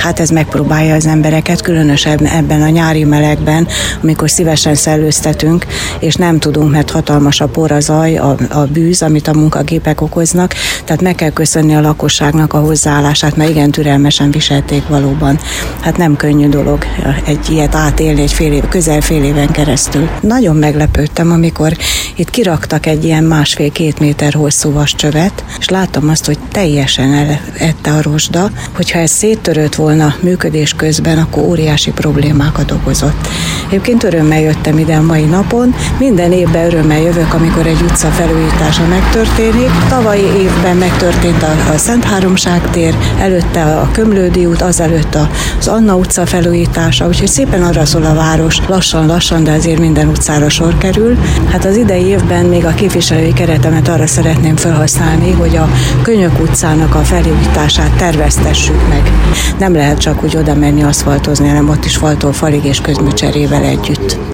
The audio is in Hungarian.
Hát ez megpróbálja az embereket, különösen ebben a nyári melegben, amikor szívesen szellőztetünk, és nem tudunk, mert hatalmas a por, a zaj, a bűz, amit a munkagépek okoznak, tehát meg kell köszönni a lakosságnak a hozzáállását, mert igen türelmesen viselték valóban. Hát nem könnyű dolog egy ilyet átélni közel fél éven keresztül. Nagyon meglepődtem, amikor itt kiraktak egy ilyen 1,5-2 méter hosszú vascsövet, és láttam azt, hogy teljesen elette a rozsda, hogyha ez széttörött volna működés közben, akkor óriási problémákat okozott. Egyébként örömmel jöttem ide a mai napon, minden évben örömmel jövök, amikor egy utca felújítása megtörténik. Tavalyi évben megtörtént a Szent Háromság tér, előtte a Komlódi út, azelőtt az Anna utca felújítása, úgyhogy szépen arra szól a város, lassan, de azért minden utcára sor kerül. Hát az idei évben még a képviselői keretemet arra szeretném felhasználni, hogy a Könyök utcának a felújítását terveztessük meg. Nem lehet csak úgy oda menni aszfaltozni, hanem ott is faltól falig és közműcserével együtt.